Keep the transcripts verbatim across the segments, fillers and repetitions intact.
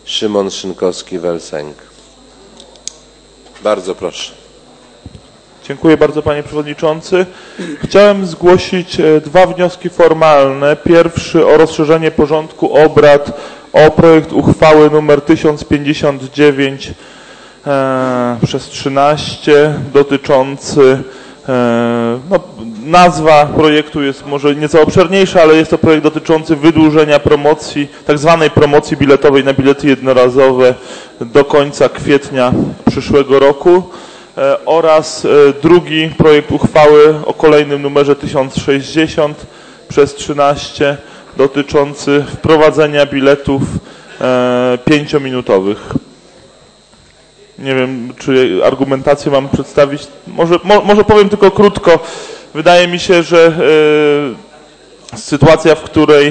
Szymon Szynkowski-Welsenk. Bardzo proszę. Dziękuję bardzo, panie przewodniczący. Chciałem zgłosić dwa wnioski formalne. Pierwszy o rozszerzenie porządku obrad o projekt uchwały nr tysiąc pięćdziesiąt dziewięć e, przez trzynaście dotyczący, e, no, nazwa projektu jest może nieco obszerniejsza, ale jest to projekt dotyczący wydłużenia promocji, tak zwanej promocji biletowej na bilety jednorazowe do końca kwietnia przyszłego roku. Oraz drugi projekt uchwały o kolejnym numerze tysiąc sześćdziesiąt przez trzynaście dotyczący wprowadzenia biletów pięciominutowych. Nie wiem, czy argumentację mam przedstawić. Może, mo, może powiem tylko krótko. Wydaje mi się, że e, sytuacja, w której e,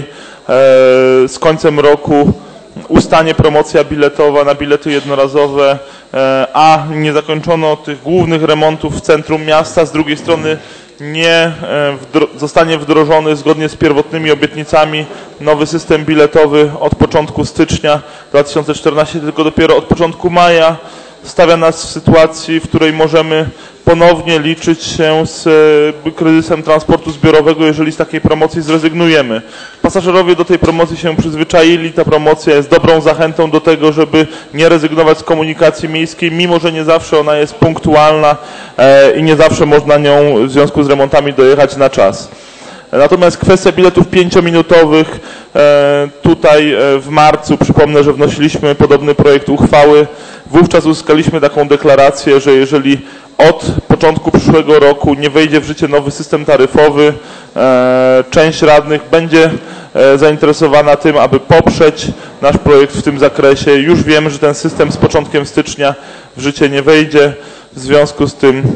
z końcem roku ustanie promocja biletowa na bilety jednorazowe, a nie zakończono tych głównych remontów w centrum miasta, z drugiej strony nie wdro- zostanie wdrożony zgodnie z pierwotnymi obietnicami nowy system biletowy od początku stycznia dwa tysiące czternastego, tylko dopiero od początku maja, stawia nas w sytuacji, w której możemy ponownie liczyć się z kryzysem transportu zbiorowego, jeżeli z takiej promocji zrezygnujemy. Pasażerowie do tej promocji się przyzwyczaili, ta promocja jest dobrą zachętą do tego, żeby nie rezygnować z komunikacji miejskiej, mimo że nie zawsze ona jest punktualna i nie zawsze można nią w związku z remontami dojechać na czas. Natomiast kwestia biletów pięciominutowych, tutaj w marcu, przypomnę, że wnosiliśmy podobny projekt uchwały, wówczas uzyskaliśmy taką deklarację, że jeżeli od początku przyszłego roku nie wejdzie w życie nowy system taryfowy, część radnych będzie zainteresowana tym, aby poprzeć nasz projekt w tym zakresie. Już wiemy, że ten system z początkiem stycznia w życie nie wejdzie. W związku z tym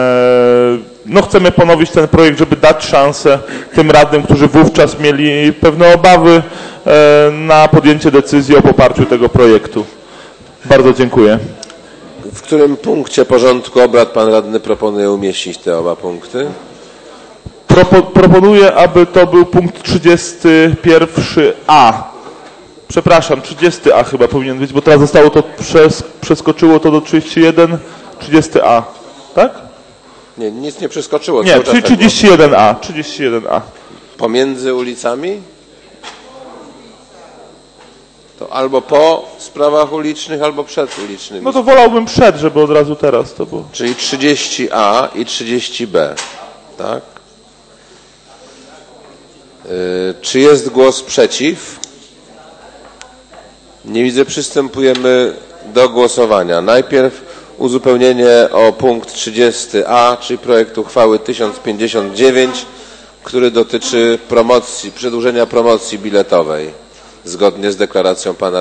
no, chcemy ponowić ten projekt, żeby dać szansę tym radnym, którzy wówczas mieli pewne obawy na podjęcie decyzji o poparciu tego projektu. Bardzo dziękuję. W którym punkcie porządku obrad pan radny proponuje umieścić te oba punkty? Propo, proponuję, aby to był punkt trzydziesty pierwszy A. Przepraszam, trzydziesty A chyba powinien być, bo teraz zostało to przez, przeskoczyło to do trzydzieści jeden, trzydziesty A. Tak? Nie, nic nie przeskoczyło. Nie, czyli trzydzieści jeden A. trzydzieści jeden A. Pomiędzy ulicami? To albo po sprawach ulicznych, albo przed ulicznymi. No to wolałbym przed, żeby od razu teraz to było. Czyli trzydzieści A i trzydzieści B, tak? Yy, czy jest głos przeciw? Nie widzę. Przystępujemy do głosowania. Najpierw uzupełnienie o punkt trzydziesty A, czyli projekt uchwały tysiąc pięćdziesiąt dziewięć, który dotyczy promocji, przedłużenia promocji biletowej, zgodnie z deklaracją pana